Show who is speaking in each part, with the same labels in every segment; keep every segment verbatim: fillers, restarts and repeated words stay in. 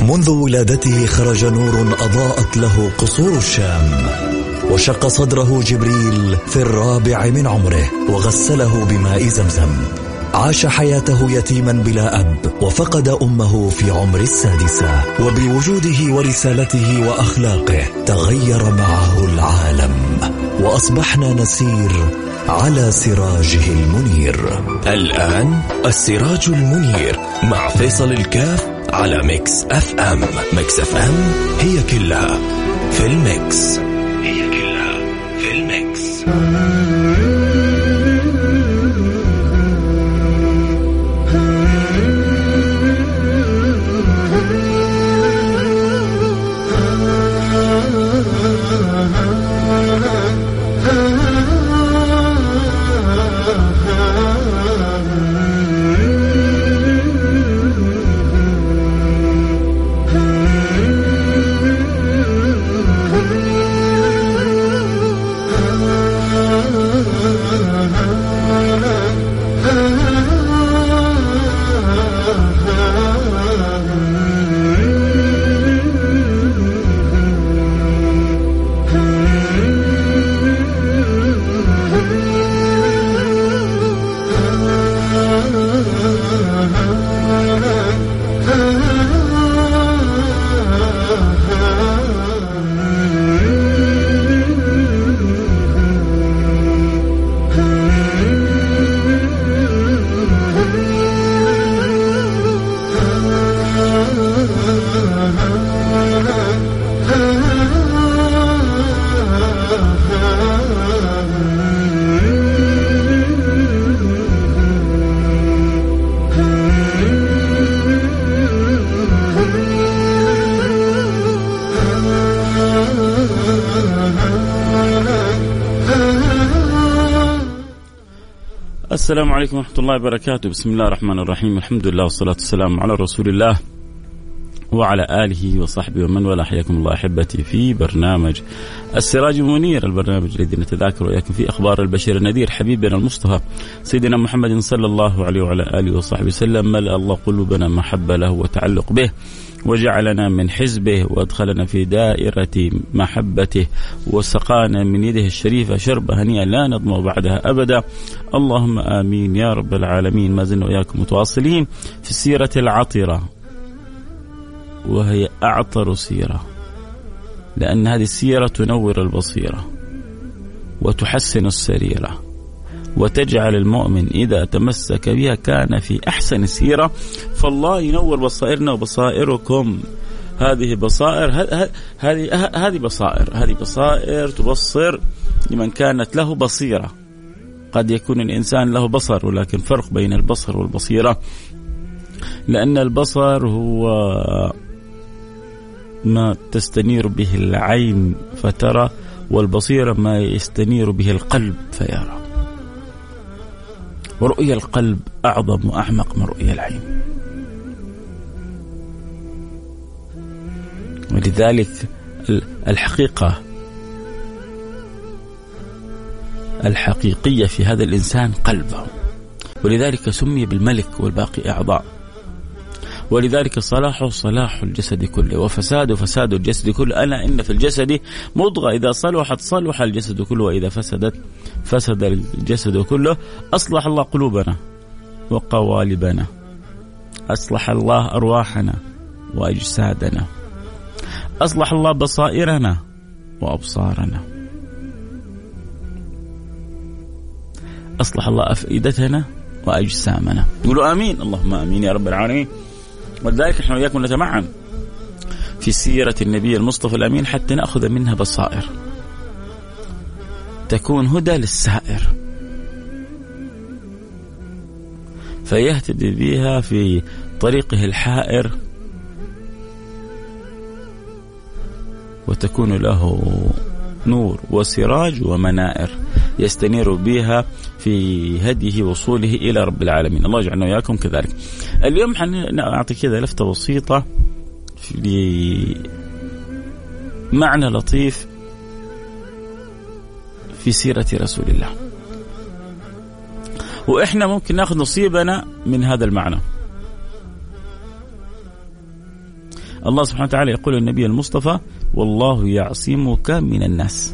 Speaker 1: منذ ولادته خرج نور أضاءت له قصور الشام، وشق صدره جبريل في الرابع من عمره وغسله بماء زمزم. عاش حياته يتيما بلا أب، وفقد أمه في عمر السادسة، وبوجوده ورسالته وأخلاقه تغير معه العالم، وأصبحنا نسير على سراجه المنير.
Speaker 2: الآن السراج المنير مع فيصل الكاف على ميكس اف ام. ميكس اف ام هي كلها في الميكس، هي كلها في الميكس.
Speaker 3: السلام عليكم ورحمة الله وبركاته. بسم الله الرحمن الرحيم. الحمد لله والصلاة والسلام على رسول الله وعلى آله وصحبه ومن والاه. حياكم الله أحبتي في برنامج السراج المنير، البرنامج الذي نتذاكر وياكم في أخبار البشير النذير. حبيبنا المصطفى سيدنا محمد صلى الله عليه وعلى آله وصحبه وسلم، ملأ الله قلوبنا محبة له وتعلق به، وجعلنا من حزبه، وأدخلنا في دائرة محبته، وسقانا من يده الشريفة شربة هنيئة لا نظمأ بعدها أبدا. اللهم آمين يا رب العالمين. ما زلنا وياكم متواصلين في السيرة العطرة، وهي أعطر سيرة، لأن هذه السيرة تنور البصيرة وتحسن السريرة، وتجعل المؤمن إذا تمسك بها كان في أحسن سيرة. فالله ينور بصائرنا وبصائركم. هذه بصائر، هذه هذه بصائر هذه بصائر تبصر لمن كانت له بصيرة. قد يكون الإنسان له بصر، ولكن فرق بين البصر والبصيرة، لأن البصر هو ما تستنير به العين فترى، والبصيرة ما يستنير به القلب فيرى. ورؤية القلب أعظم وأعمق من رؤية العين. ولذلك الحقيقة الحقيقية في هذا الإنسان قلبه، ولذلك سمي بالملك والباقي أعضاء. ولذلك صلاحه صلاح الجسد كله، وفساده فساد الجسد كله. ألا إن في الجسد مضغة إذا صلحت صلح الجسد كله، وإذا فسدت فسد الجسد كله. أصلح الله قلوبنا وقوالبنا، أصلح الله أرواحنا وأجسادنا، أصلح الله بصائرنا وأبصارنا، أصلح الله أفئدتنا وأجسامنا. قولوا آمين. اللهم آمين يا رب العالمين. ولذلك نحن وياكم نتمعن في سيرة النبي المصطفى الأمين حتى نأخذ منها بصائر تكون هدى للسائر، فيهتدي بها في طريقه الحائر، وتكون له نور وسراج ومنائر يستنير بها في هديه وصوله إلى رب العالمين. الله يجعلنا وياكم كذلك. اليوم حنعطي كذا لفتة بسيطة لمعنى لطيف في سيرة رسول الله، وإحنا ممكن نأخذ نصيبنا من هذا المعنى. الله سبحانه وتعالى يقول للنبي المصطفى والله يعصمك من الناس.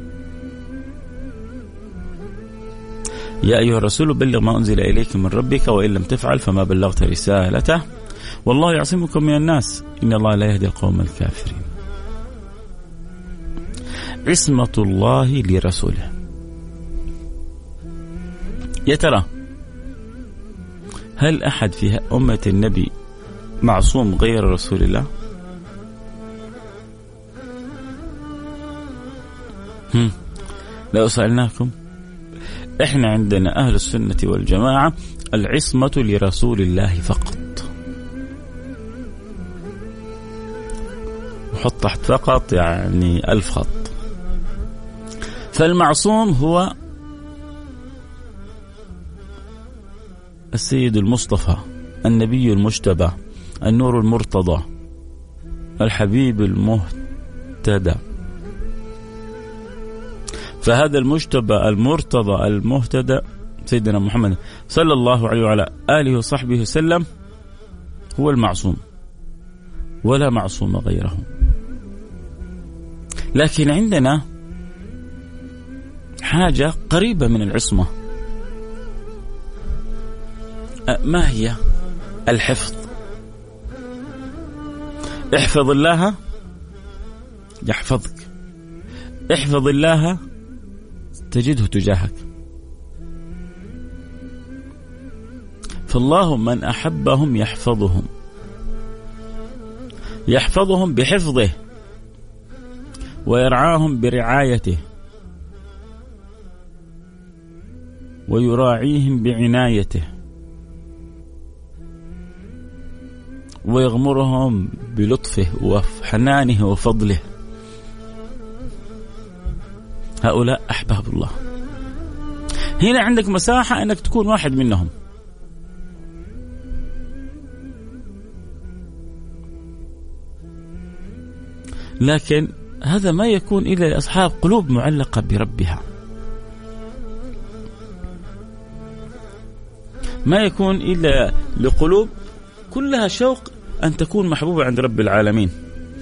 Speaker 3: يا أيها الرسول بلغ ما أنزل إليك من ربك وإن لم تفعل فما بلغت رسالته والله يعصمك من الناس إن الله لا يهدي القوم الكافرين. عصمة الله لرسوله. يا ترى هل أحد في أمة النبي معصوم غير رسول الله؟ هم. لو سألناكم، إحنا عندنا أهل السنة والجماعة العصمة لرسول الله فقط. وحط تحت فقط يعني ألف خط. فالمعصوم هو السيد المصطفى، النبي المجتبى، النور المرتضى، الحبيب المهتدى. فهذا المجتبى المرتضى المهتدى سيدنا محمد صلى الله عليه وعلى آله وصحبه وسلم هو المعصوم، ولا معصوم غيره. لكن عندنا حاجة قريبة من العصمة. ما هي؟ الحفظ. احفظ الله يحفظك، احفظ الله تجده تجاهك. فالله من أحبهم يحفظهم، يحفظهم بحفظه ويرعاهم برعايته ويراعيهم بعنايته ويغمرهم بلطفه وحنانه وفضله. هؤلاء أحباب الله. هنا عندك مساحة أنك تكون واحد منهم. لكن هذا ما يكون إلا لأصحاب قلوب معلقة بربها، ما يكون إلا لقلوب كلها شوق أن تكون محبوبة عند رب العالمين،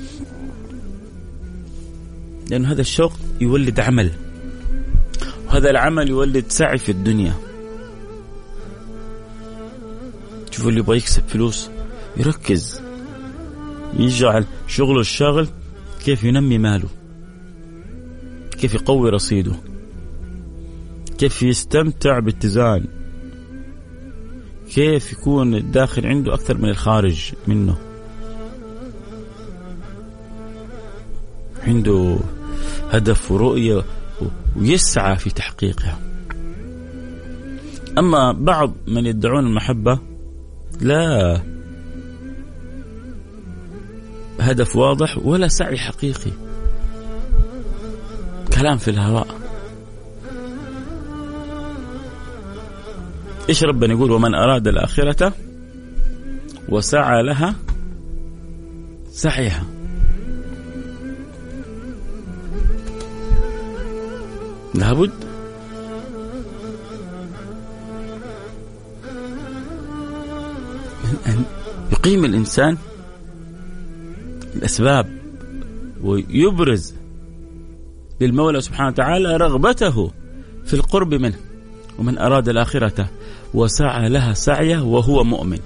Speaker 3: لأن هذا الشوق يولد عمل، وهذا العمل يولد سعي في الدنيا. شوفوا اللي يبغى يكسب فلوس يركز، يجعل شغله الشاغل كيف ينمي ماله، كيف يقوي رصيده، كيف يستمتع باتزان، كيف يكون الداخل عنده أكثر من الخارج منه، عنده هدف ورؤية ويسعى في تحقيقها. أما بعض من يدعون المحبة لا هدف واضح ولا سعي حقيقي، كلام في الهواء. إيش ربنا يقول؟ ومن أراد الآخرة وسعى لها سعيها. لابد من أن يقيم الإنسان الأسباب ويبرز للمولى سبحانه وتعالى رغبته في القرب منه. ومن أراد الآخرة وسعى لها سعيه وهو مؤمن،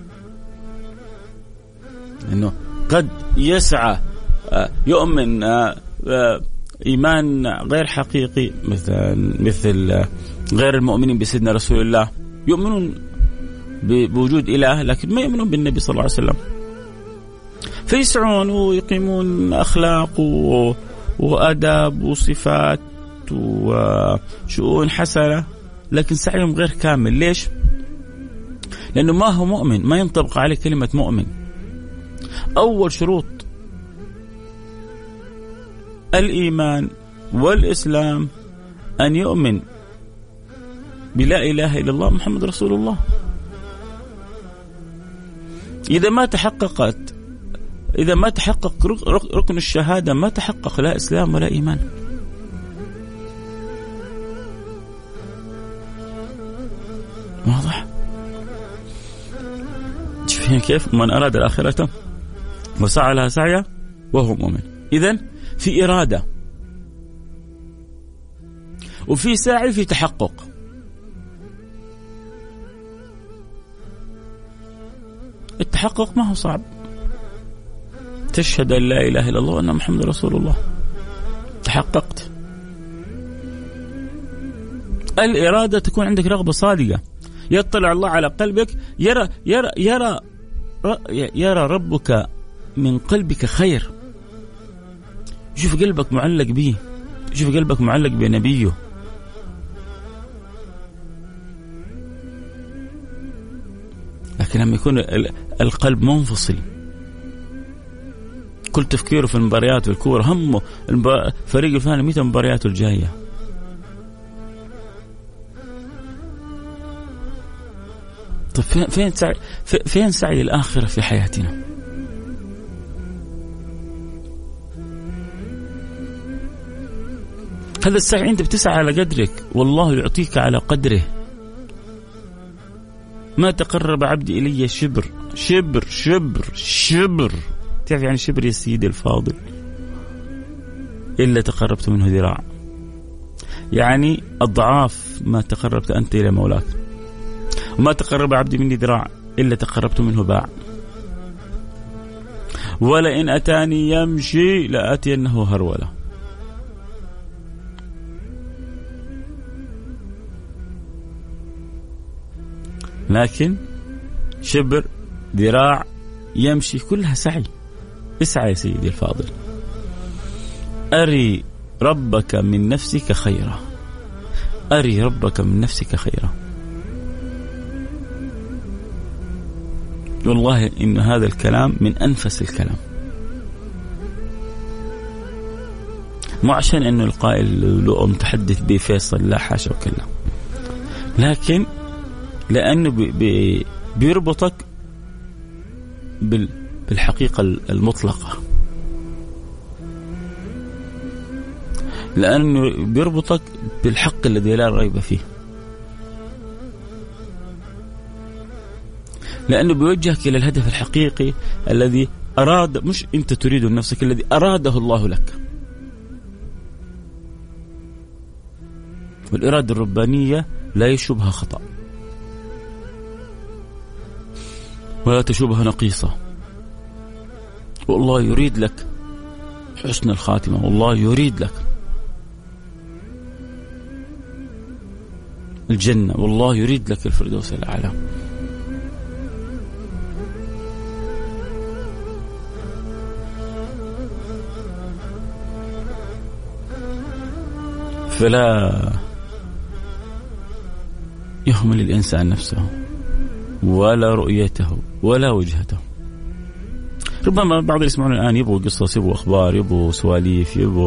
Speaker 3: لأنه قد يسعى يؤمن إيمان غير حقيقي، مثل مثل غير المؤمنين بسيدنا رسول الله، يؤمنون بوجود إله لكن ما يؤمنون بالنبي صلى الله عليه وسلم، فيسعون ويقيمون أخلاق وأداب وصفات وشؤون حسنة، لكن سعيهم غير كامل. ليش؟ لأنه ما هو مؤمن، ما ينطبق عليه كلمة مؤمن. أول شروط الإيمان والإسلام أن يؤمن بلا إله إلا الله محمد رسول الله. إذا ما تحققت إذا ما تحقق ركن الشهادة ما تحقق لا إسلام ولا إيمان. واضح؟ شوفين كيف؟ من أراد الآخرة وسعى لها سعيها وهو مؤمن. إذن في إرادة وفي سعي في تحقق. التحقق ما هو صعب، تشهد أن لا إله إلا الله وأن محمد رسول الله، تحققت. الإرادة تكون عندك رغبة صادقة، يطلع الله على قلبك، يرى يرى يرى يرى ربك من قلبك خير، يشوف قلبك معلق به، يشوف قلبك معلق بنبيه. لكن لما يكون القلب منفصل، كل تفكيره في المباريات والكورة، همه فريق الفلاني متى مبارياته الجاية. طيب فين فين سعي فين سعي الآخرة في حياتنا؟ هذا السعي أنت بتسعى على قدرك، والله يعطيك على قدره. ما تقرب عبدي إلي شبر شبر شبر شبر، تعرف يعني شبر يا سيدي الفاضل؟ إلا تقربت منه ذراع، يعني أضعاف ما تقربت أنت إلى مولاك. وما تقرب عبدي مني ذراع إلا تقربت منه باع. ولئن أتاني يمشي لأتينه هرولة. لكن شبر ذراع يمشي كلها سعي. اسعى يا سيدي الفاضل، أري ربك من نفسك خيرا، أري ربك من نفسك خيرا. والله إن هذا الكلام من أنفس الكلام، مو عشان إنه القائل له متحدث به فيصل، لا حاشا وكلا، لكن لأنه بي بي بيربطك بالحقيقة المطلقة، لأنه بيربطك بالحق الذي لا ريب فيه، لأنه بيوجهك إلى الهدف الحقيقي الذي أراد، مش أنت تريده لنفسك، الذي أراده الله لك. والإرادة الربانية لا يشوبها خطأ ولا تشوبها نقيصة. والله يريد لك حسن الخاتمة، والله يريد لك الجنة، والله يريد لك الفردوس الأعلى. فلا يهمل الإنسان نفسه ولا رؤيته ولا وجهته. ربما بعض اللي يسمعون الآن يبغوا قصص، يبغوا أخبار، يبغوا سواليف، يبغوا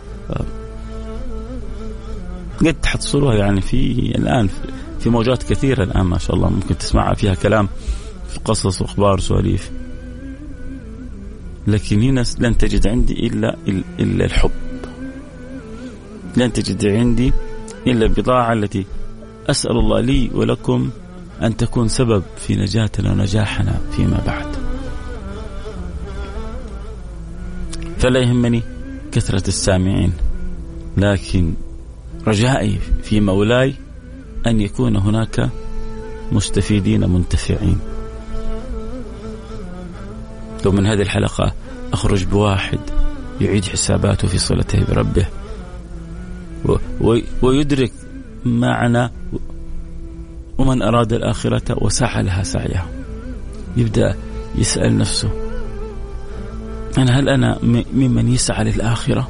Speaker 3: قد تحصلوها يعني في الآن في موجات كثيرة الآن ما شاء الله، ممكن تسمع فيها كلام في قصص وأخبار وسواليف. لكن هنا لن تجد عندي إلا إلا الحب، لن تجد عندي إلا البضاعة التي أسأل الله لي ولكم أن تكون سبب في نجاتنا ونجاحنا فيما بعد. فلا يهمني كثرة السامعين، لكن رجائي في مولاي أن يكون هناك مستفيدين منتفعين. لو من هذه الحلقة أخرج بواحد يعيد حساباته في صلته بربه ويدرك معنى ومن أراد الآخرة وسعى لها سعيها، يبدأ يسأل نفسه أنا هل أنا ممن يسعى للآخرة؟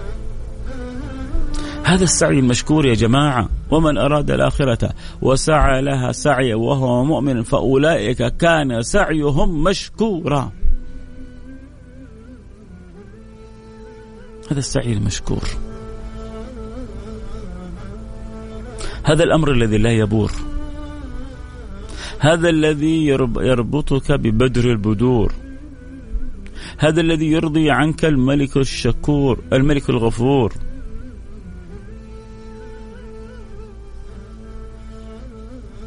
Speaker 3: هذا السعي المشكور يا جماعة. ومن أراد الآخرة وسعى لها سعيا وهو مؤمن فأولئك كان سعيهم مشكورا. هذا السعي المشكور، هذا الأمر الذي لا يبور، هذا الذي يربطك ببدر البدور، هذا الذي يرضي عنك الملك الشكور الملك الغفور.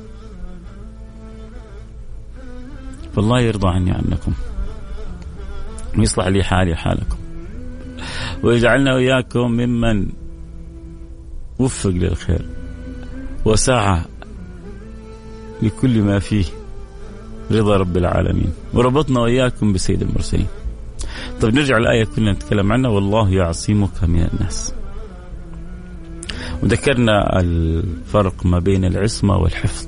Speaker 3: فالله يرضى عني عنكم، ويصلح لي حالي حالكم، ويجعلنا وإياكم ممن وفق للخير وسعى لكل ما فيه رضا رب العالمين، وربطنا وإياكم بسيد المرسلين. طيب نرجع الآية كنا نتكلم عنها، والله يعصمك من الناس. وذكرنا الفرق ما بين العصمة والحفظ،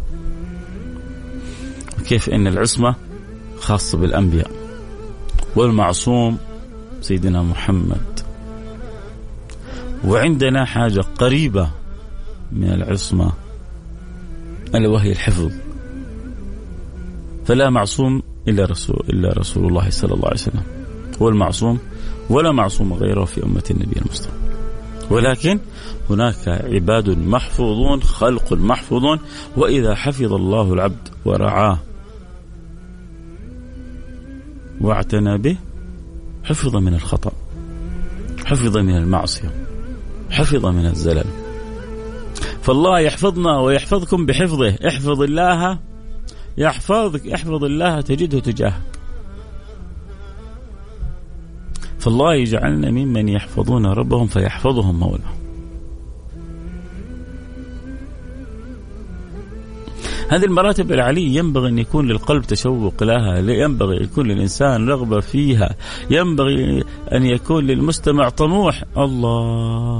Speaker 3: وكيف أن العصمة خاصة بالأنبياء، والمعصوم سيدنا محمد. وعندنا حاجة قريبة من العصمة ألا وهي الحفظ، فلا معصوم إلا رسول, إلا رسول الله صلى الله عليه وسلم هو المعصوم، ولا معصوم غيره في أمة النبي المصطفى. ولكن هناك عباد محفوظون، خلق محفوظون، وإذا حفظ الله العبد ورعاه واعتنى به حفظ من الخطأ، حفظ من المعصية، حفظ من الزلل. فالله يحفظنا ويحفظكم بحفظه. احفظ الله يحفظك، احفظ الله تجده تجاهك. فالله يجعلنا ممن يحفظون ربهم فيحفظهم مولاه. هذه المراتب العالية ينبغي أن يكون للقلب تشوق لها، ينبغي أن يكون للإنسان رغبة فيها، ينبغي أن يكون للمستمع طموح. الله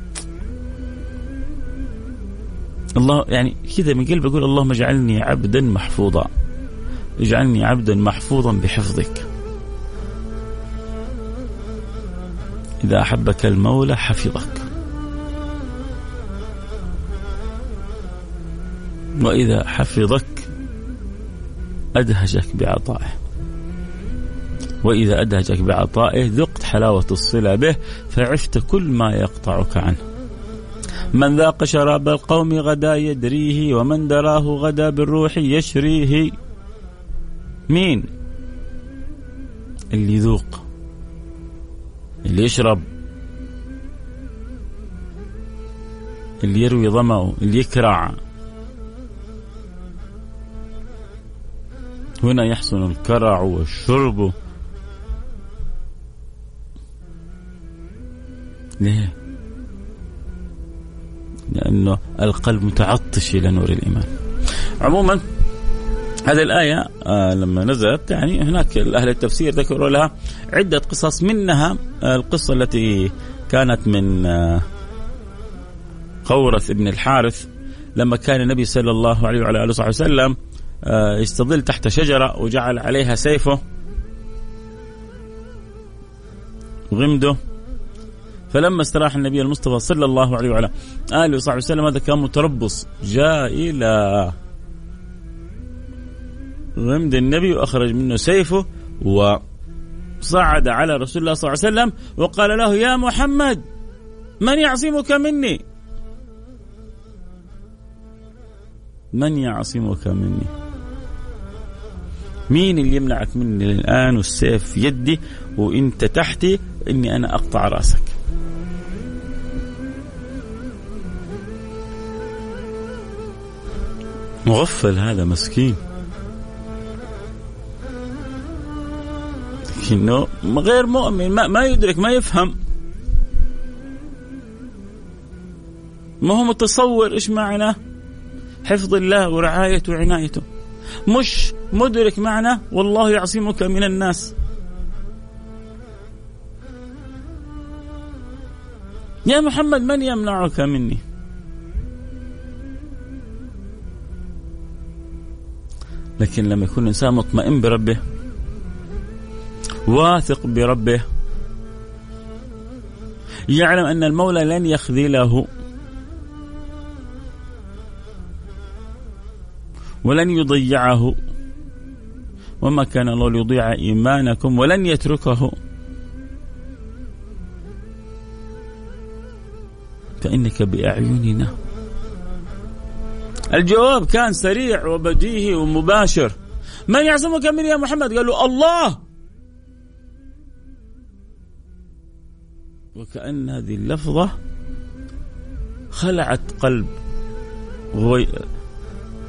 Speaker 3: الله يعني كذا من قلب يقول اللهم اجعلني عبدا محفوظا، اجعلني عبدا محفوظا بحفظك. إذا أحبك المولى حفظك، وإذا حفظك أدهشك بعطائه، وإذا أدهشك بعطائه ذقت حلاوة الصلة به فعفت كل ما يقطعك عنه. من ذاق شراب القوم غدا يدريه، ومن دراه غدا بالروح يشريه. مين اللي يذوق، اللي يشرب، اللي يروي ظمأه، اللي يكرع. هنا يحسن الكرع والشرب. ليه؟ لأنه القلب متعطش إلى نور الإيمان. عموما هذه الآية آه لما نزلت يعني هناك أهل التفسير ذكروا لها عدة قصص، منها آه القصة التي كانت من آه قورث ابن الحارث، لما كان النبي صلى الله عليه وعلى آله وصحبه وسلم آه يستظل تحت شجرة وجعل عليها سيفه وغمده، فلما استراح النبي المصطفى صلى الله عليه وعلى آله وصحبه وسلم هذا كان متربص، جاء إلى غمد النبي وأخرج منه سيفه وصعد على رسول الله صلى الله عليه وسلم وقال له يا محمد من يعصمك مني، من يعصمك مني، مين اللي يمنعك مني الآن والسيف يدي وإنت تحتي إني أنا أقطع رأسك. مغفل هذا مسكين، لكنه غير مؤمن، ما, ما يدرك، ما يفهم، ما هو متصور إيش معنى حفظ الله ورعايته وعنايته، مش مدرك معنى والله يعصمك من الناس. يا محمد من يمنعك مني. لكن لما يكون الإنسان مطمئن بربه، واثق بربه، يعلم أن المولى لن يخذله ولن يضيعه، وما كان الله ليضيع إيمانكم ولن يتركه، فإنك بأعيننا. الجواب كان سريع وبديهي ومباشر. من يعصمك من يا محمد؟ قالوا الله. وكأن هذه اللفظة خلعت قلب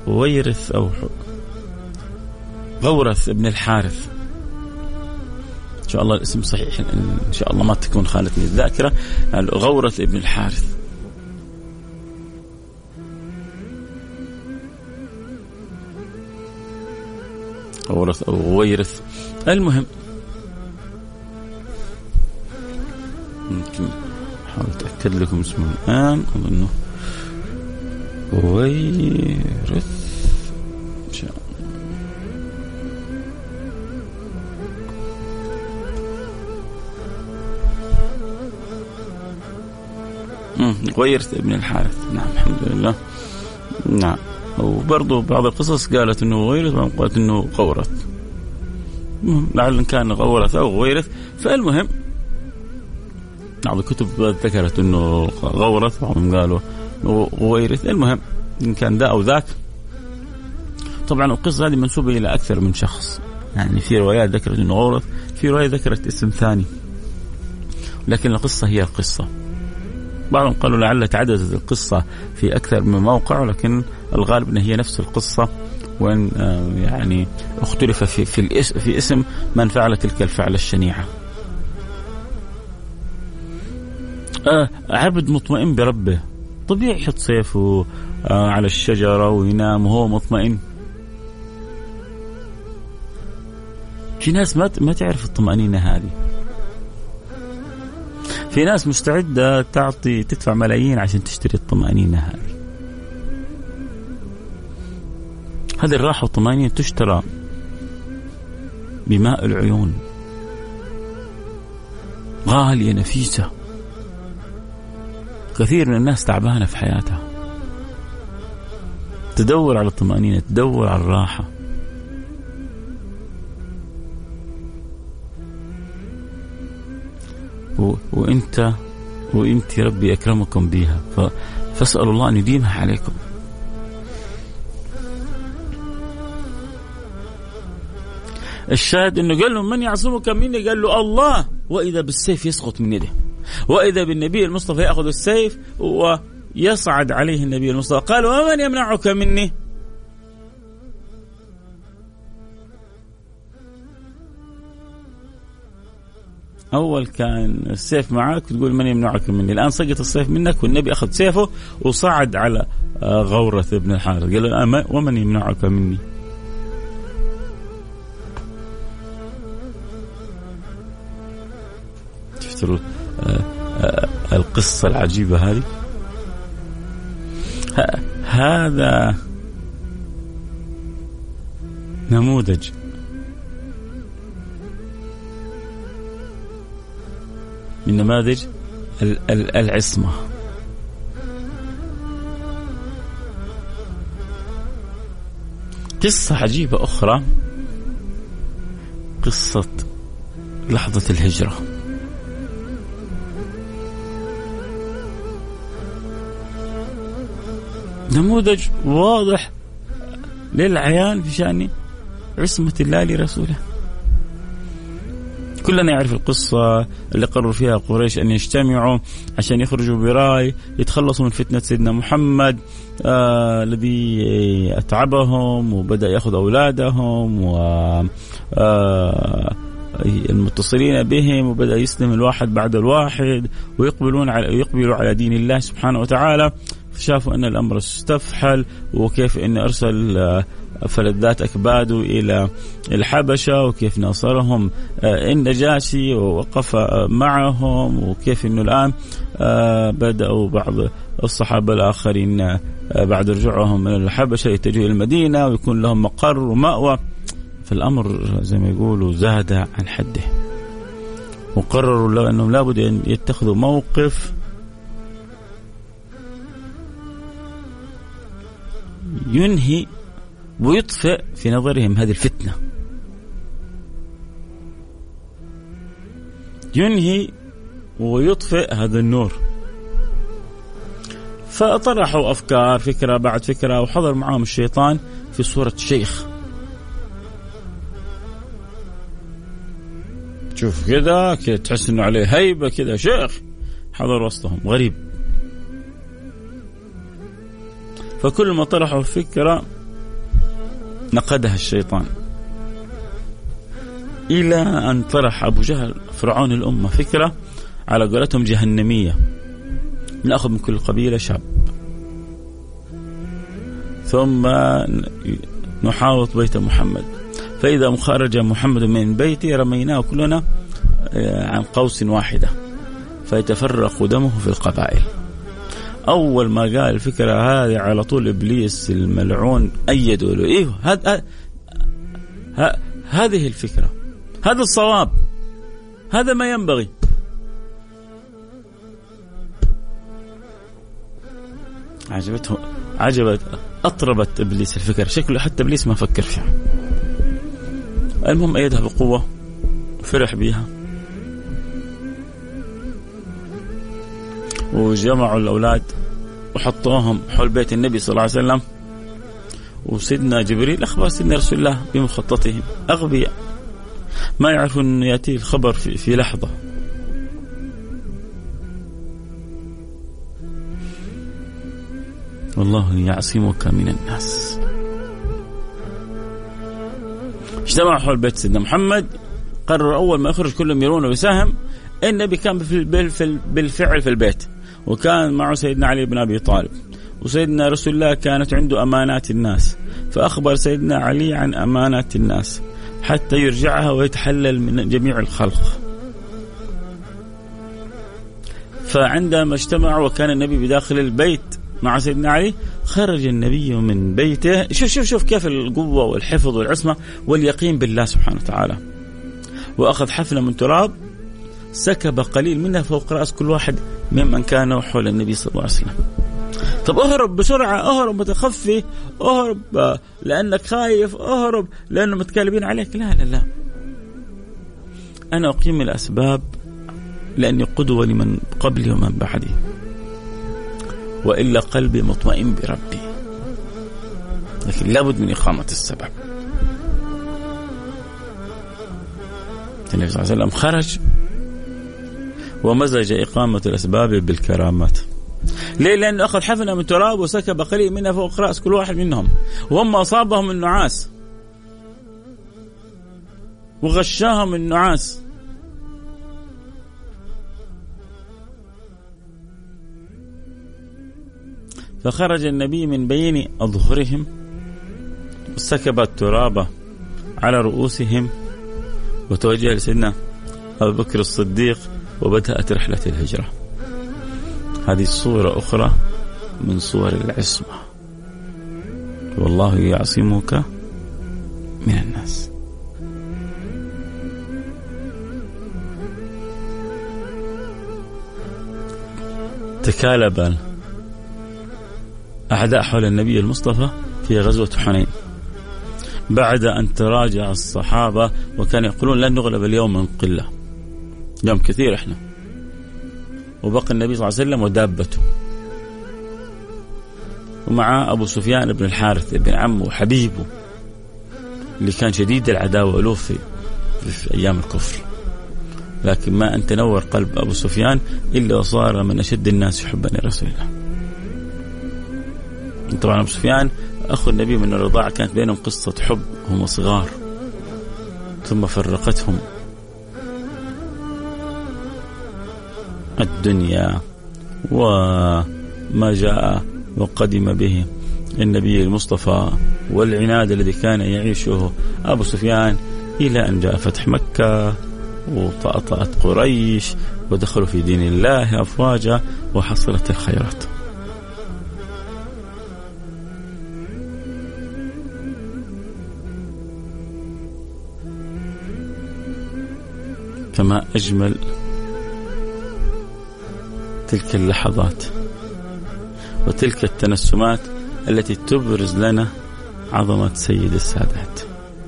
Speaker 3: غويرث أو غورث ابن الحارث، إن شاء الله الاسم صحيح إن شاء الله ما تكون خانتني الذاكرة. غورث ابن الحارث. غورث أو غويرث. المهم ممكن أحاول أتأكد لكم اسمه الآن. أظنه غويرث إن شاء الله. غويرث ابن الحارث. نعم الحمد لله. نعم. وبرضو بعض القصص قالت انه غويرث وقالت انه غورث، لعل كان غورث او غويرث. فالمهم بعض الكتب ذكرت انه غورث وهم قالوا غويرث. المهم ان كان ذا او ذاك. طبعا القصة هذه منسوبة الى اكثر من شخص، يعني في روايات ذكرت انه غورث، في رواية ذكرت اسم ثاني، لكن القصة هي القصة. بعضهم قالوا لعل تعددت القصة في أكثر من موقع، ولكن الغالب أنها هي نفس القصة، وإن يعني اختلف في في, في اسم من فعل تلك الفعلة الشنيعة. آه عبد مطمئن بربه طبيعي يحط سيفه آه على الشجرة وينام وهو مطمئن. في ناس ما ما تعرف الطمأنينة هذه. في ناس مستعدة تعطي تدفع ملايين عشان تشتري الطمأنينة هذه. هذه الراحة والطمأنينة تشترى بماء العيون، غالية نفيسة. كثير من الناس تعبانة في حياتها، تدور على الطمأنينة، تدور على الراحة. و... وانت وانت ربي اكرمكم بها، ف... فاسألوا الله ان يديمها عليكم. الشاهد انه قال له من يعصمك مني؟ قال له الله. واذا بالسيف يسقط من يده، واذا بالنبي المصطفى ياخذ السيف ويصعد عليه النبي المصطفى. قال ومن يمنعك مني؟ أول كان السيف معك تقول من يمنعك مني، الآن سقط السيف منك والنبي أخذ سيفه وصعد على غورث ابن الحارث. قال له ومن يمنعك مني؟ تفتروا القصة العجيبة هذه. هذا نموذج من نماذج العصمة. قصة عجيبة أخرى، قصة لحظة الهجرة. نموذج واضح للعيان في شأن عصمة الله لرسوله. كلنا يعرف القصة اللي قرروا فيها قريش أن يجتمعوا عشان يخرجوا براي يتخلصوا من فتنة سيدنا محمد آه الذي أتعبهم وبدأ يأخذ أولادهم والمتصلين آه بهم، وبدأ يسلم الواحد بعد الواحد ويقبلون على يقبلوا على دين الله سبحانه وتعالى. شافوا أن الأمر استفحل، وكيف أن أرسل فلذات أكباده إلى الحبشة، وكيف ناصرهم النجاشي ووقف معهم، وكيف أنه الآن بدأوا بعض الصحابة الآخرين بعد رجوعهم من الحبشة يتجهوا إلى المدينة ويكون لهم مقر ومأوى. فالأمر زي ما يقولوا زاد عن حده، وقرروا أنهم لابد أن يتخذوا موقف ينهي ويطفئ في نظرهم هذه الفتنة، ينهي ويطفئ هذا النور. فطرحوا أفكار، فكرة بعد فكرة، وحضر معهم الشيطان في صورة شيخ. شوف كذا كذا تحس إنه عليه هيبة كذا، شيخ حضر وسطهم غريب. فكل ما طرحوا فكرة نقدها الشيطان. إلى أن طرح أبو جهل فرعون الأمة فكرة على قولتهم جهنمية: نأخذ من كل قبيلة شاب ثم نحاوط بيت محمد، فإذا خرج محمد من بيته رميناه كلنا عن قوس واحدة فيتفرق دمه في القبائل. أول ما قال الفكرة هذه على طول إبليس الملعون أيدوا له: إيه هذا هذه الفكرة، هذا الصواب، هذا ما ينبغي. عجبته عجبت أطربت إبليس الفكرة، شكله حتى إبليس ما فكر فيها. المهم أيدها بقوة وفرح بيها، وجمعوا الأولاد وحطوهم حول بيت النبي صلى الله عليه وسلم. وسيدنا جبريل أخبر سيدنا رسول الله بمخططهم، أغبياء ما يعرفون أن يأتي الخبر في, في لحظة. والله يعصمك من الناس. اجتمعوا حول بيت سيدنا محمد، قرروا أول ما يخرج كلهم يرونه بسهم. النبي كان بالفعل في البيت، وكان معه سيدنا علي بن أبي طالب، وسيدنا رسول الله كانت عنده أمانات الناس، فأخبر سيدنا علي عن أمانات الناس حتى يرجعها ويتحلل من جميع الخلق. فعندما اجتمعوا وكان النبي بداخل البيت مع سيدنا علي، خرج النبي من بيته. شوف شوف شوف كيف القوة والحفظ والعصمة واليقين بالله سبحانه وتعالى. وأخذ حفنة من تراب سكب قليل منها فوق رأس كل واحد ممن كانوا حول النبي صلى الله عليه وسلم. طب أهرب بسرعة، أهرب متخفي، أهرب لأنك خايف، أهرب لأنه متكالبين عليك. لا لا لا، أنا أقيم الأسباب لأني قدوة لمن قبلي ومن بعدي، وإلا قلبي مطمئن بربي، لكن لابد من إقامة السبب. النبي صلى الله عليه وسلم خرج ومزج إقامة الأسباب بالكرامات. ليه؟ لأنه أخذ حفنة من تراب وسكب قليل منها فوق رأس كل واحد منهم، وهم أصابهم النعاس وغشاهم النعاس. فخرج النبي من بين أظهرهم وسكب التراب على رؤوسهم، وتوجه لسيدنا أبو بكر الصديق وبدأت رحلة الهجرة. هذه صورة أخرى من صور العصمة. والله يعصمك من الناس. تكالب أعداء حول النبي المصطفى في غزوة حنين بعد أن تراجع الصحابة، وكان يقولون لن نغلب اليوم من قلة، يوم كثير إحنا، وبقى النبي صلى الله عليه وسلم ودابته، ومع أبو سفيان بن الحارث بن عمه وحبيبه اللي كان شديد العداوة له في, في أيام الكفر، لكن ما أن تنور قلب أبو سفيان إلا وصار من أشد الناس حبا لرسول الله. طبعا أبو سفيان أخو النبي من الرضاعة، كانت بينهم قصة حب هم صغار ثم فرقتهم الدنيا وما جاء وقدم به النبي المصطفى والعناد الذي كان يعيشه أبو سفيان، إلى أن جاء فتح مكة وطأطأت قريش ودخلوا في دين الله أفواجا وحصلت الخيرات. كما أجمل تلك اللحظات وتلك التنسمات التي تبرز لنا عظمة سيد السادات.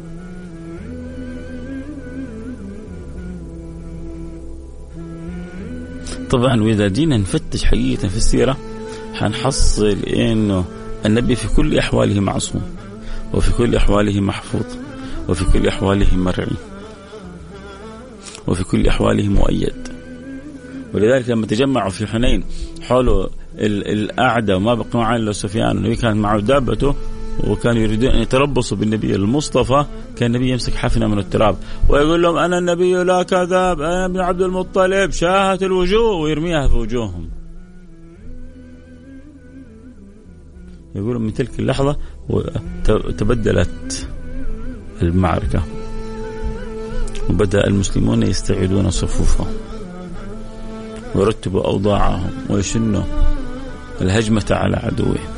Speaker 3: طبعا وإذا جينا نفتش حقيقة في السيرة حنحصل إنه النبي في كل أحواله معصوم، وفي كل أحواله محفوظ، وفي كل أحواله مرعي، وفي كل أحواله مؤيد. ولذلك لما تجمعوا في حنين حوله الأعداء وما بقى معه إلا سفيان، والنبي كان معه دابته وكانوا يريدون أن يتربصوا بالنبي المصطفى، كان النبي يمسك حفنة من التراب ويقول لهم أنا النبي لا كذاب، أنا ابن عبد المطلب شاهت الوجوه، ويرميها في وجوههم. يقولون من تلك اللحظة تبدلت المعركة، وبدأ المسلمون يستعيدون صفوفهم ويرتبوا أوضاعهم ويشنوا الهجمة على عدوهم.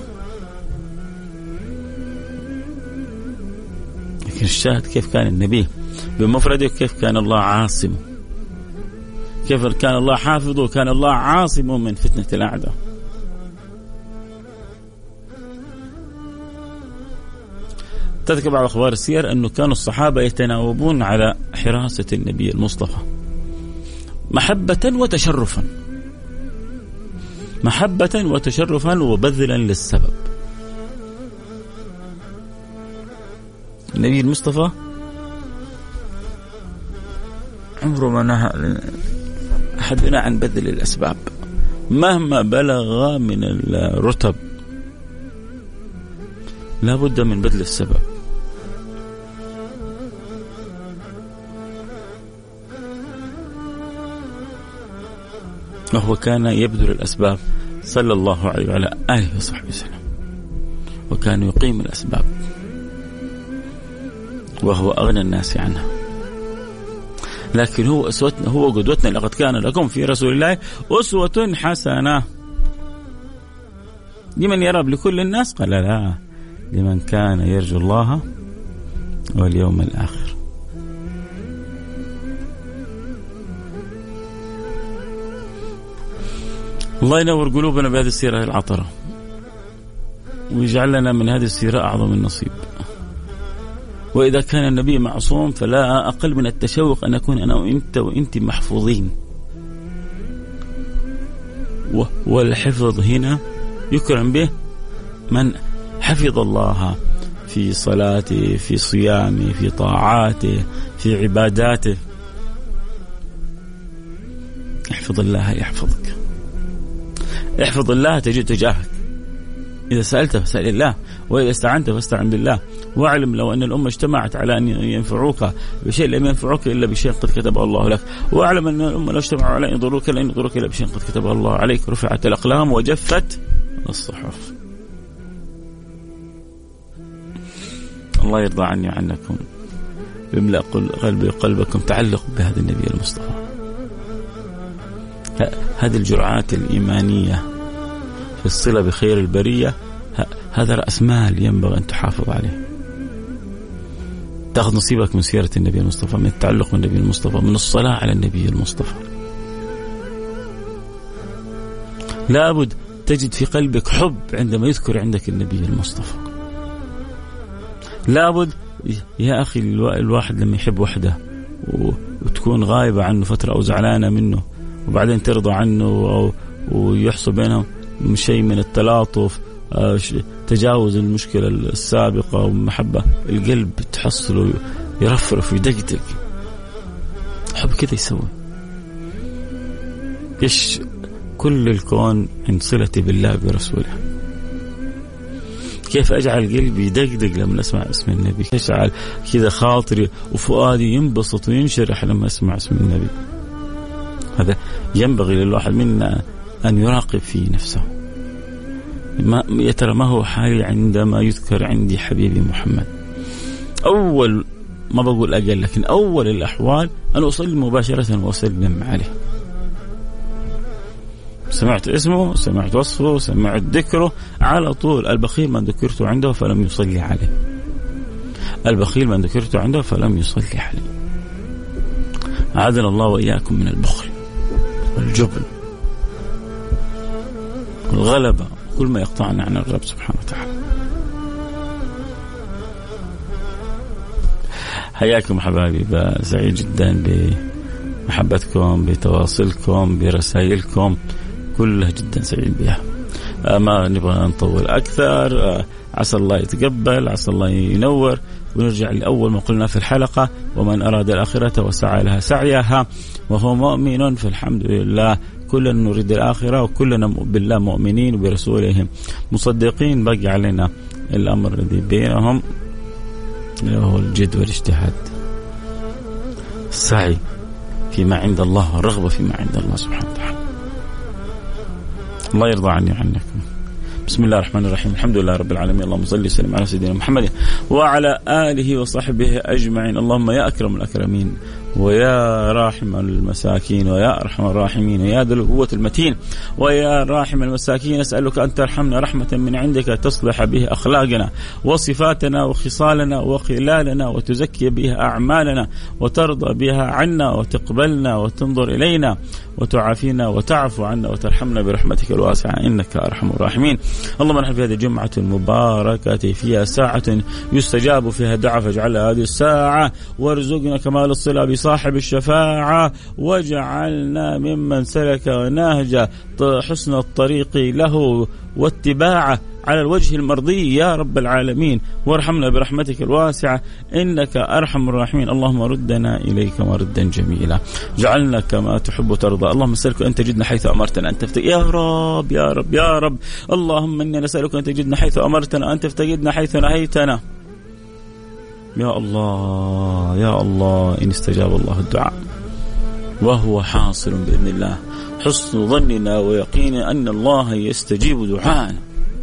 Speaker 3: لكن الشاهد كيف كان النبي بمفرده، كيف كان الله عاصمه، كيف كان الله حافظه، كان الله عاصمه من فتنة الأعداء. تذكر بعض أخبار السير أنه كانوا الصحابة يتناوبون على حراسة النبي المصطفى محبة وتشرفا، محبة وتشرفا وبذلا للسبب. النبي المصطفى عمره ما نهى أحدنا عن بذل الأسباب مهما بلغ من الرتب، لا بد من بذل السبب. وهو كان يبذل الأسباب صلى الله عليه وعلى آله وصحبه وسلم، وكان يقيم الأسباب وهو أغنى الناس عنها. لكن هو أسوتنا، هو قدوتنا، لقد كان لكم في رسول الله أسوة حسنة لمن يرى لكل الناس، قال لا، لمن كان يرجو الله واليوم الآخر. الله ينور قلوبنا بهذه السيرة العطرة، ويجعل لنا من هذه السيرة أعظم النصيب. وإذا كان النبي معصوم فلا أقل من التشوق أن أكون أنا وإنت وإنت محفوظين. والحفظ هنا يكرم به من حفظ الله في صلاته، في صيامه، في طاعاته، في عباداته. احفظ الله يحفظك، احفظ الله تجد تجاهك. إذا سألت فاسأل الله، وإذا استعنت فاستعن بالله. واعلم لو أن الأمة اجتمعت على أن ينفعوك بشيء لم ينفعوك إلا بشيء قد كتبه الله لك. واعلم أن الأمة لو اجتمعوا على أن يضروك لن يضروك إلا بشيء قد كتبه الله عليك. رفعت الأقلام وجفت الصحف. الله يرضى عني عنكم، يملأ قلبي وقلبكم تعلق بهذا النبي المصطفى. هذه الجرعات الإيمانية في الصلة بخير البرية، هذا رأس مال ينبغي أن تحافظ عليه. تأخذ نصيبك من سيرة النبي المصطفى، من التعلق بالنبي المصطفى، من الصلاة على النبي المصطفى. لابد تجد في قلبك حب عندما يذكر عندك النبي المصطفى. لابد يا أخي الواحد لما يحب وحده وتكون غايبة عنه فترة أو زعلانة منه، وبعدين ترضى عنه ويحصل بينهم شيء من التلاطف، تجاوز المشكلة السابقة ومحبة، القلب تحصله يرفرف ويدقدق. حب كذا يسوي إيش كل الكون عند صلتي بالله برسوله. كيف أجعل قلبي يدقدق لما أسمع اسم النبي، كيف أجعل كذا خاطري وفؤادي ينبسط وينشرح لما أسمع اسم النبي. هذا ينبغي للواحد منا أن يراقب في نفسه. ما يترى ما هو حالي عندما يذكر عندي حبيبي محمد. أول ما بقول أقل، لكن أول الأحوال أن أصلي مباشرة وأسلم عليه. سمعت اسمه، سمعت وصفه، سمعت ذكره، على طول. البخيل من ذكرته عنده فلم يصلي عليه، البخيل من ذكرته عنده فلم يصلي عليه. عادنا الله وإياكم من البخل والجبن والغلبة، كل ما يقطعنا عن الرب سبحانه وتعالى. حياكم حبايبي، سعيد جدا بمحبتكم، بتواصلكم، برسائلكم، كلها جدا سعيد بها. ما نبغى نطول أكثر، عسى الله يتقبل، عسى الله ينور. ونرجع لأول ما قلنا في الحلقة: ومن أراد الآخرة وسعى لها سعيها وهو مؤمن فالحمد لله. كلنا نريد الآخرة، وكلنا بالله مؤمنين وبرسوله مصدقين. بقي علينا الأمر الذي بينهم هو الجد والاجتهاد، السعي فيما عند الله والرغبة فيما عند الله سبحانه وتعالى. الله يرضى عني وعنكم. بسم الله الرحمن الرحيم، الحمد لله رب العالمين، اللهم صل وسلم على سيدنا محمد وعلى آله وصحبه أجمعين. اللهم يا أكرم الأكرمين ويا راحم المساكين ويا أرحم الراحمين ويا ذا القوة المتين ويا راحم المساكين، أسألك أن ترحمنا رحمة من عندك تصلح به أخلاقنا وصفاتنا وخصالنا وخلالنا وتزكي بها أعمالنا وترضى بها عنا وتقبلنا وتنظر إلينا وتعافينا وتعفو عنا وترحمنا برحمتك الواسعة إنك أرحم الراحمين. اللهم نحن في هذه الجمعة المباركة فيها ساعة يستجاب فيها دعاء، فاجعلها هذه الساعة وارزقنا كمال الصلة بصاحب الشفاعة، واجعلنا ممن سلك نهج حسن الطريق له واتباعه على الوجه المرضي يا رب العالمين، وارحمنا برحمتك الواسعة إنك أرحم الراحمين. اللهم ردنا إليك مردا جميلا، جعلنا كما تحب وترضى. اللهم نسألك أن تجدنا حيث أمرتنا أن تفتقدنا يا رب يا رب يا رب. اللهم إنا نسألك أن تجدنا حيث أمرتنا أن تفتقدنا حيث نهيتنا. يا الله يا الله، إن استجاب الله الدعاء وهو حاصل بإذن الله، حسن ظننا ويقينا أن الله يستجيب دعاءنا.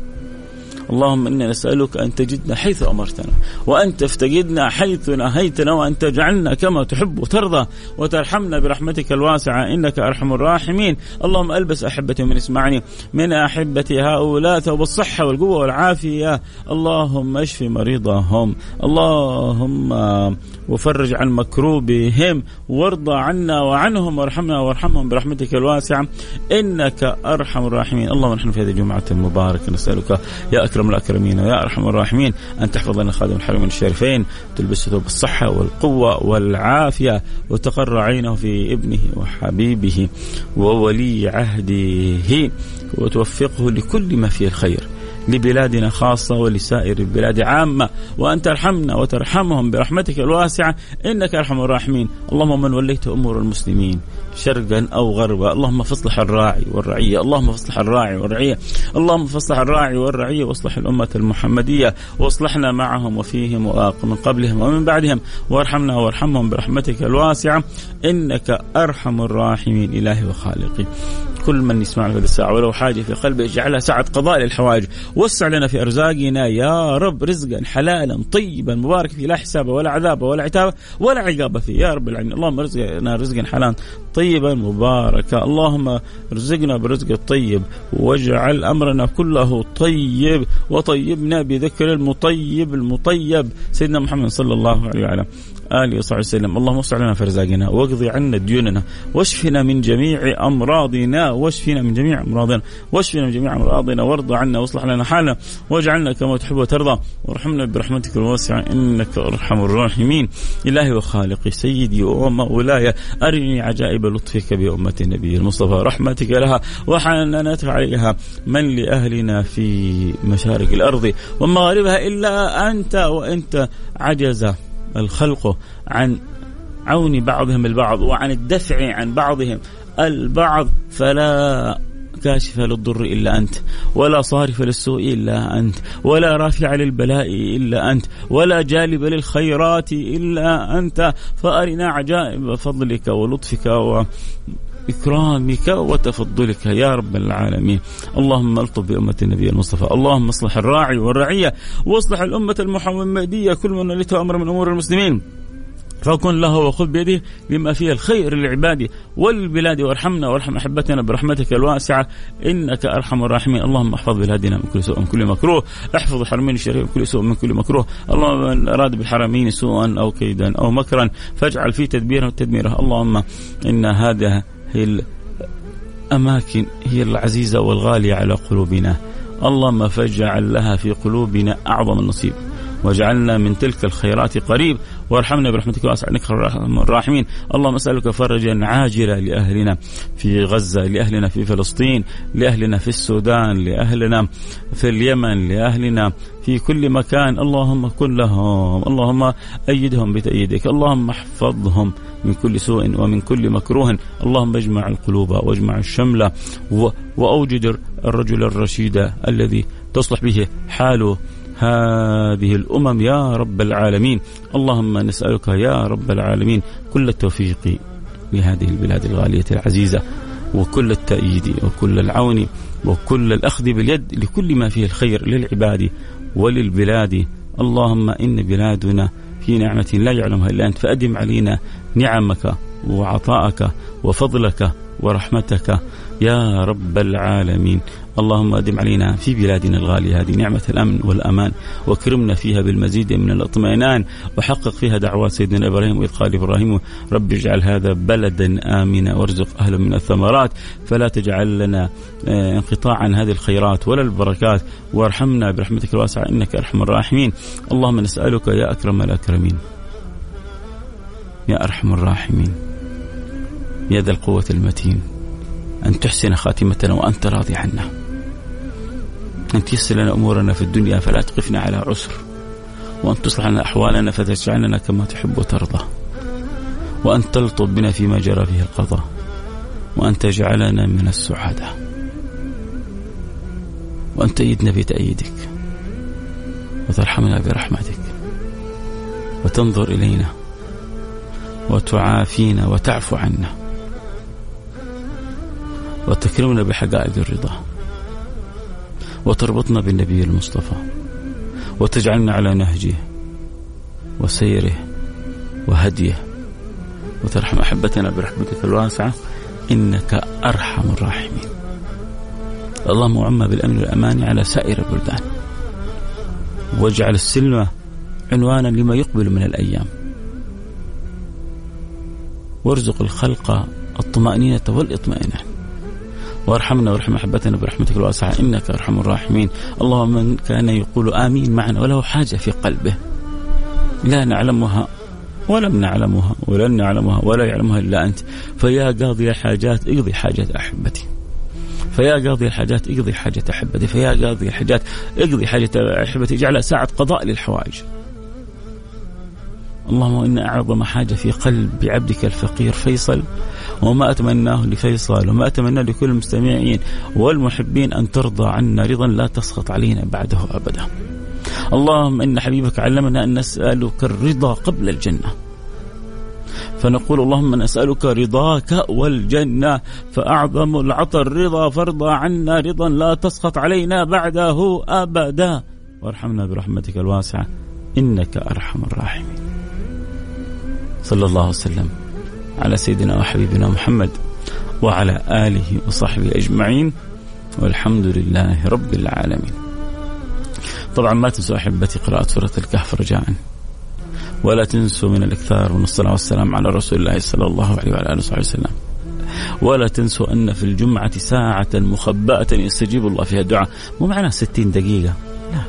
Speaker 3: اللهم إنا نسألك أن تجدنا حيث أمرتنا وأن تفتقدنا حيث نهيتنا وأن تجعلنا كما تحب وترضى وترحمنا برحمتك الواسعة إنك أرحم الراحمين. اللهم ألبس أحبتي من اسمعني من أحبتي هؤلاء ثوب الصحة والقوة والعافية. اللهم اشف مريضهم، اللهم وفرج عن مكروبهم وارضى عنا وعنهم وارحمنا وارحمهم برحمتك الواسعة إنك أرحم الراحمين. اللهم نحن في هذه الجمعة المباركة نسألك يا أكرم الأكرمين ويا أرحم الراحمين أن تحفظ لنا خادم الحرمين الشريفين، تلبسه ثوب الصحة والقوة والعافية، وتقر عينه في ابنه وحبيبه وولي عهده، وتوفقه لكل ما فيه الخير لبلادنا خاصة ولسائر البلاد عامة، وأن ترحمنا وترحمهم برحمتك الواسعة إنك أرحم الراحمين. اللهم من وليت أمور المسلمين شرقا أو غربا، اللهم فاصلح الراعي والرعية، اللهم فاصلح الراعي والرعية، اللهم فاصلح الراعي والرعية واصلح الأمة المحمدية واصلحنا معهم وفيهم ومن قبلهم ومن بعدهم، وارحمنا وارحمهم برحمتك الواسعة إنك أرحم الراحمين. إلهي وخالقي، كل من يسمع هذه الساعة ولو حاجة في قلبه اجعلها ساعة قضاء للحوائج، وسع لنا في أرزاقنا يا رب رزقا حلالا طيبا مبارك فيه، لا حساب ولا عذاب ولا عتاب ولا عقاب فيه يا رب العالمين. اللهم رزقنا رزقا حلالا طيبا مباركا، اللهم رزقنا برزق الطيب واجعل أمرنا كله طيب، وطيبنا بذكر المطيب المطيب سيدنا محمد صلى الله عليه وعلى آله وصحبه وسلم. اللهم وسع لنا في رزاقنا واقضي عنا ديوننا واشفنا من جميع أمراضنا واشفنا من جميع أمراضنا واشفنا من جميع أمراضنا وارض عنا واصلح لنا حالنا واجعلنا كما تحب وترضى وارحمنا برحمتك الواسعة إنك أرحم الراحمين. إلهي وخالقي سيدي ومولاي، أرني عجائب لطفك بأمة النبي المصطفى، رحمتك لها وحنانتك عليها، من لأهلنا في مشارق الأرض ومغاربها إلا أنت، وأنت عجز الخلق عن عون بعضهم البعض وعن الدفع عن بعضهم البعض، فلا كاشف للضر إلا أنت، ولا صارف للسوء إلا أنت، ولا رافع للبلاء إلا أنت، ولا جالب للخيرات إلا أنت، فأرنا عجائب فضلك ولطفك و إكرامك وتفضلك يا رب العالمين. اللهم الطف بأمة النبي المصطفى، اللهم اصلح الراعي والرعية واصلح الأمة المحمدية، كل من ولته أمر من أمور المسلمين فكن له وخذ بيده بما فيه الخير للعباد والبلاد، وارحمنا وارحم أحبتنا برحمتك الواسعة إنك أرحم الراحمين. اللهم احفظ بلادنا من كل سوء من كل مكروه، احفظ الحرمين الشريف من كل سوء من كل مكروه. اللهم من أراد بالحرمين سوءا أو كيدا أو مكرا فاجعل فيه تدبيره وتدميره. اللهم إن هذا هي الأماكن هي العزيزة والغالية على قلوبنا، اللهم فاجعل لها في قلوبنا أعظم النصيب، واجعلنا من تلك الخيرات قريب، وارحمنا برحمتك واسع إنك الراحمين. اللهم أسألك فرجا عاجلا لأهلنا في غزة، لأهلنا في فلسطين، لأهلنا في السودان، لأهلنا في اليمن، لأهلنا في كل مكان. اللهم كن لهم، اللهم أيدهم بتأييدك، اللهم احفظهم من كل سوء ومن كل مكروه. اللهم اجمع القلوب واجمع الشمل وأوجد الرجل الرشيد الذي تصلح به حاله هذه الأمم يا رب العالمين. اللهم نسألك يا رب العالمين كل التوفيق لهذه البلاد الغالية العزيزة، وكل التأييد وكل العون وكل الأخذ باليد لكل ما فيه الخير للعباد وللبلاد. اللهم إن بلادنا في نعمة لا يعلمها إلا أنت، فأدم علينا نعمك وعطاءك وفضلك ورحمتك يا رب العالمين. اللهم أدم علينا في بلادنا الغالية هذه نعمة الأمن والأمان، وكرمنا فيها بالمزيد من الاطمئنان، وحقق فيها دعوات سيدنا إبراهيم وإذ قال إبراهيم رب اجعل هذا بلدا آمنا وارزق أهله من الثمرات، فلا تجعل لنا انقطاع عن هذه الخيرات ولا البركات، وارحمنا برحمتك الواسعة إنك أرحم الراحمين. اللهم نسألك يا أكرم الأكرمين يا أرحم الراحمين يا ذا القوة المتين أن تحسن خاتمتنا وأنت راضي عنا، أن تيسر لنا أمورنا في الدنيا فلا تقفنا على عسر، وأن تصلح لنا أحوالنا فتجعلنا كما تحب وترضى، وأن تلطف بنا فيما جرى فيه القضاء، وأن تجعلنا من السعادة، وأن تأيدنا بتأييدك، وترحمنا برحمتك، وتنظر إلينا وتعافينا وتعفو عنا، وتكرمنا بحقائق الرضا، وتربطنا بالنبي المصطفى، وتجعلنا على نهجه وسيره وهديه، وترحم أحبتنا برحمتك الواسعة إنك أرحم الراحمين. اللهم وعم بالأمن والأمان على سائر البلدان، واجعل السلم عنوانا لما يقبل من الأيام، وارزق الخلق الطمأنينة والإطمئنان، وارحمنا وارحم أحبتنا برحمتك الواسعة إنك أرحم الراحمين. اللهم من كان يقول آمين معنا وله حاجة في قلبه لا نعلمها ولم نعلمها ولن نعلمها ولا يعلمها إلا أنت، فيا قاضي الحاجات اقضي حاجة أحبتي، فيا قاضي الحاجات اقضي حاجة أحبتي، فيا قاضي الحاجات اقضي حاجة أحبتي، اجعلها ساعة قضاء للحوائج. اللهم إن أعظم حاجة في قلب عبدك الفقير فيصل، وما أتمناه لفيصل وما أتمنى لكل المستمعين والمحبين أن ترضى عنا رضا لا تسخط علينا بعده أبدا. اللهم إن حبيبك علمنا أن نسألك الرضا قبل الجنة، فنقول اللهم نسألك رضاك والجنة، فأعظم العطاء الرضا، فارضى عنا رضا لا تسخط علينا بعده أبدا، وارحمنا برحمتك الواسعة إنك أرحم الراحمين. صلى الله وسلم على سيدنا وحبيبنا محمد وعلى آله وصحبه أجمعين، والحمد لله رب العالمين. طبعا ما تنسوا أحبتي قراءة سورة الكهف رجاء، ولا تنسوا من الإكثار من الصلاة والسلام على رسول الله صلى الله عليه وعلى آله وصحبه وسلم، ولا تنسوا أن في الجمعة ساعة مخبأة يستجيب الله فيها الدعاء. مو معنى ستين دقيقة، لا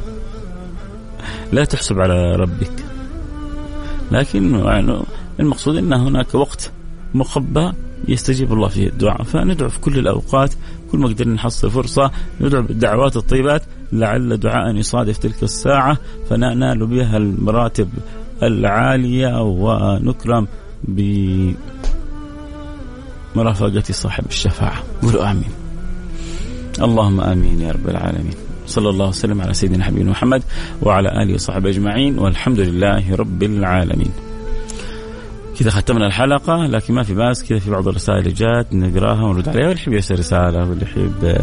Speaker 3: لا تحسب على ربك، لكن المقصود أن هناك وقت مخبأ يستجيب الله فيه الدعاء، فندعو في كل الأوقات كل ما قدرنا نحصل فرصة ندعو بالدعوات الطيبات، لعل دعاء يصادف تلك الساعة فننال بها المراتب العالية ونكرم بمرافقة صاحب الشفاعة. قولوا آمين. اللهم آمين يا رب العالمين. صلى الله وسلم على سيدنا حبيبنا محمد وعلى آله وصحبه أجمعين، والحمد لله رب العالمين. كذا ختمنا الحلقة، لكن ما في باس كذا في بعض الرسائل اللي جات نقراها ونرد عليها، واللي يحب يرسل رسالة واللي يحب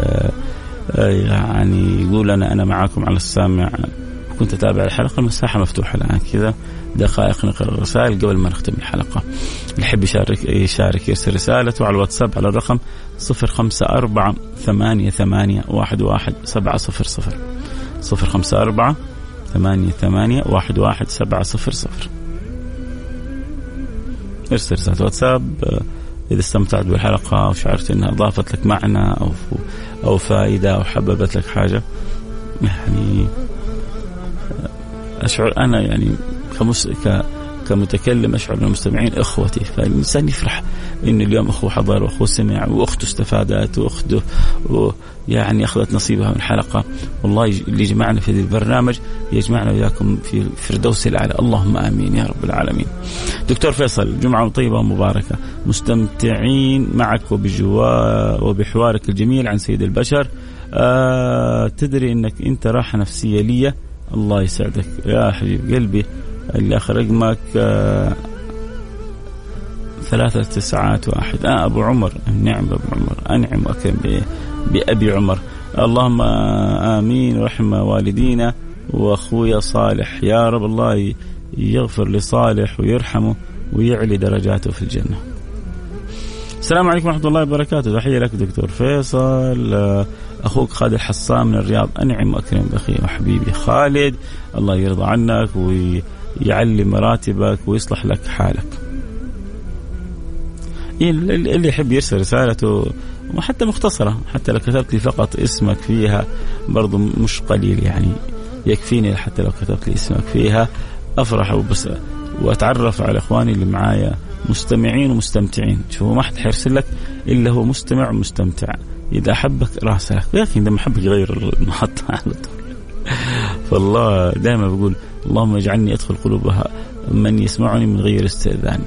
Speaker 3: يعني يقول أنا أنا معاكم على السامع كنت أتابع الحلقة، المساحة مفتوحة الآن كذا دقائق نقرأ الرسائل قبل ما نختم الحلقة. اللي يحب يشارك يشارك يرسل رسالته على الواتساب على الرقم صفر خمسة أربعة ثمانية ثمانية واحد واحد سبعة صفر صفر صفر خمسة أربعة ثمانية ثمانية واحد واحد سبعة صفر صفر. ارسل رسالة واتساب إذا استمتعت بالحلقة وشعرت أنها أضافت لك معنى أو أو فائدة أو حببت لك حاجة. يعني أشعر أنا يعني كمس ك كمتكلم أشعر أن المستمعين إخوتي، فالإنسان يفرح إن اليوم أخوه حضر وأخوه سمع وأخته استفادت وأخته يعني أخذت نصيبها من الحلقة. والله اللي جمعنا في هذا البرنامج يجمعنا وياكم في الفردوس الأعلى، اللهم آمين يا رب العالمين. دكتور فيصل، جمعة طيبة ومباركة، مستمتعين معك وبجوا وبحوارك الجميل عن سيد البشر. آه تدري أنك أنت راحة نفسية لي الله يسعدك يا حبيب قلبي. اللي آخر رقمك آه ثلاثة تسعات واحد. آه أبو عمر، نعم أبو عمر، أنعم وأكرم بأبي عمر. اللهم آمين. ورحم والدينا وأخويا صالح يا رب، الله يغفر لصالح ويرحمه ويعلي درجاته في الجنة. السلام عليكم ورحمة الله وبركاته. تحية لك دكتور فيصل، أخوك خالد الحصام من الرياض. أنعم وأكرم بأخي وحبيبي خالد، الله يرضى عنك ويعلي مراتبك ويصلح لك حالك. اللي يحب يرسل رسالته وحتى مختصرة، حتى لو كتبت لي فقط اسمك فيها برضو مش قليل، يعني يكفيني حتى لو كتبت لي اسمك فيها أفرح وبس وأتعرف على إخواني اللي معايا مستمعين ومستمتعين. شوفوا ما حد حيرسل لك إلا هو مستمع ومستمتع. إذا أحبك راسلك، لكن إذا ما أحبك يغير المحطة على طول. فالله دائما بقول اللهم اجعلني أدخل قلوبها من يسمعني من غير استئذان.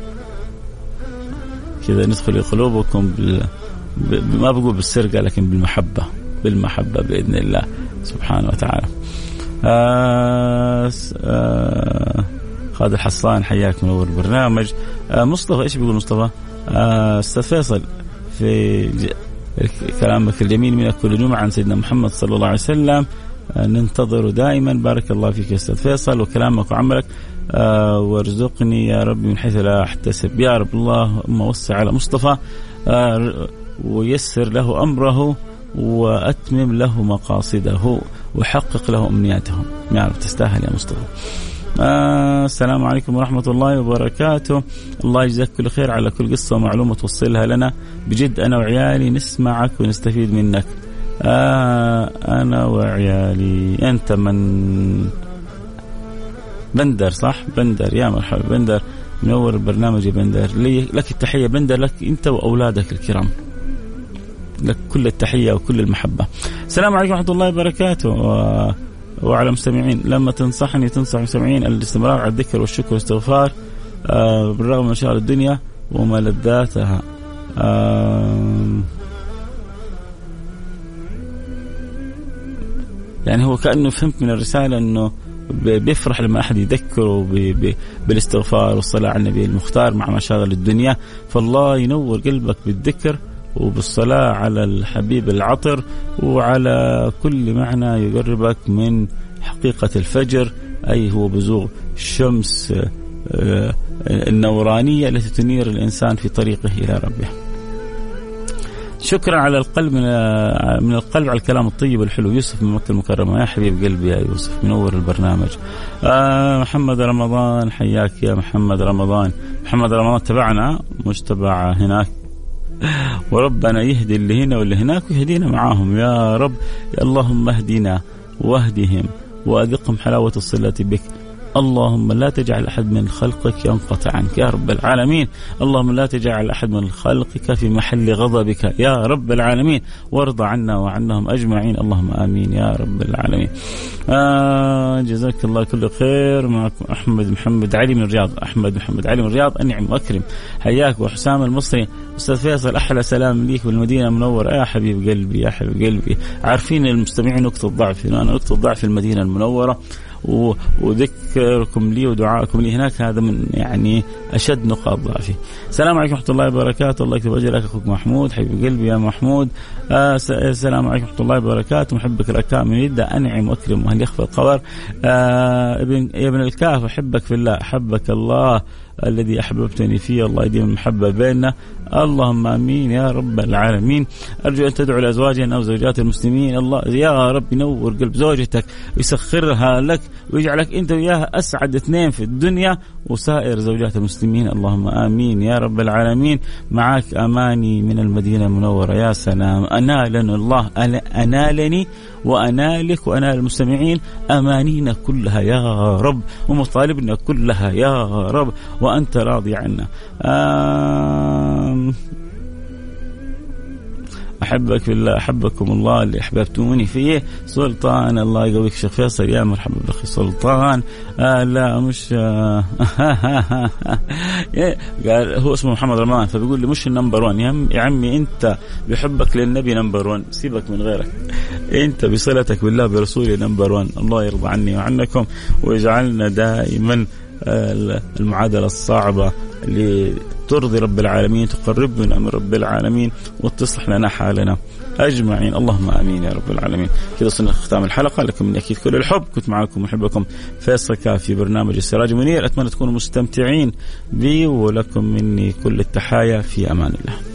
Speaker 3: كذا ندخل قلوبكم بال... ب... ما بقول بالسرقة لكن بالمحبة، بالمحبة بإذن الله سبحانه وتعالى. آه... آه... خالد الحصان حياك منور البرنامج. آه مصطفى ايش بيقول مصطفى؟ آه استاذ فيصل في ج... كلامك الجميل من كل جمعة عن سيدنا محمد صلى الله عليه وسلم آه ننتظر دائما. بارك الله فيك يا استاذ فيصل وكلامك وعملك. آه وارزقني يا رب من حيث لا احتسب يا رب. اللهم وسع على مصطفى آه ويسر له أمره وأتمم له مقاصده وحقق له أمنياته يا رب. تستاهل يا مصطفى. آه السلام عليكم ورحمة الله وبركاته. الله يجزاك كل خير على كل قصة ومعلومة توصلها لنا، بجد أنا وعيالي نسمعك ونستفيد منك. آه أنا وعيالي. أنت من بندر صح؟ بندر يا مرحبا بندر، منور البرنامج يا بندر. لي لك التحية بندر، لك أنت وأولادك الكرام، لك كل التحية وكل المحبة. السلام عليكم ورحمة الله وبركاته. و... وعلى مستمعين، لما تنصحني تنصح مستمعين الاستمرار على الذكر والشكر والاستغفار آه بالرغم من مشاغل الدنيا وملذاتها. آه يعني هو كأنه فهمت من الرسالة أنه بيفرح لما أحد يذكره بالاستغفار والصلاة على النبي المختار مع مشاغل الدنيا. فالله ينور قلبك بالذكر وبالصلاة على الحبيب العطر وعلى كل معنى يقربك من حقيقة الفجر، أي هو بزوغ الشمس النورانية التي تنير الإنسان في طريقه إلى ربه. شكرا على القلب من القلب على الكلام الطيب الحلو. يوسف من مكة المكرمة، يا حبيب قلبي يا يوسف منور البرنامج. آه محمد رمضان حياك يا محمد رمضان. محمد رمضان تبعنا مش تبع هناك، وربنا يهدي اللي هنا واللي هناك ويهدينا معاهم يا رب. اللهم اهدنا واهدهم وأذقهم حلاوة الصلة بك. اللهم لا تجعل أحد من خلقك ينقطع عنك يا رب العالمين. اللهم لا تجعل أحد من خلقك في محل غضبك يا رب العالمين، وارضى عنا وعنهم أجمعين. اللهم آمين يا رب العالمين. آه جزاك الله كل خير. معكم أحمد محمد علي من الرياض. أحمد محمد علي من الرياض، أنعم وأكرم حياك. وحسام المصري، أستاذ فيصل أحلى سلام ليك والمدينة منورة. يا حبيب قلبي يا حبيب قلبي، عارفين المستمعين نقطة ضعف، أنا نقطة ضعف المدينة المنورة، وذكركم لي ودعائكم لي هناك هذا من يعني أشد نقاط ضعفي. السلام عليكم ورحمة الله وبركاته. الله يكتب أجرك أخوك محمود حبيب قلبي يا محمود. آه السلام عليكم ورحمة الله وبركاته. محبك الأكام من يدة، أنعم وأكرم وهل يخفى القبر. آه ابن يا ابن الكاف، أحبك في الله، أحبك الله الذي أحببتني فيه، الله يديم المحبة بيننا. اللهم آمين يا رب العالمين. أرجو أن تدعو لأزواجنا أو زوجات المسلمين، الله يا رب ينور قلب زوجتك ويسخرها لك ويجعلك أنت وياها أسعد اثنين في الدنيا وسائر زوجات المسلمين. اللهم آمين يا رب العالمين. معك أماني من المدينة المنورة. يا سلام، أنالني الله، أنالني وأنالك وأنال المستمعين أمانينا كلها يا رب ومطالبنا كلها يا رب وأنت راضي عنا. أحبك بالله أحبكم الله اللي أحببتوني فيه. سلطان الله يقويك شيخ فيصل، يا مرحبا بأخي سلطان. آه لا مش آه قال هو اسمه محمد رمضان، فبيقول لي مش النمبر وان يا عمي، أنت بحبك للنبي نمبر وان، سيبك من غيرك، أنت بصلتك بالله برسوله نمبر وان. الله يرضى عني وعنكم ويجعلنا دائما المعادلة الصعبة اللي ترضي رب العالمين، تقربنا من رب العالمين وتصلح لنا حالنا أجمعين، اللهم آمين يا رب العالمين. كذا صرنا ختام الحلقة، لكم مني أكيد كل الحب. كنت معكم محبكم فيصل كاف في برنامج السراج المنير، أتمنى تكونوا مستمتعين بي، ولكم مني كل التحايا، في أمان الله.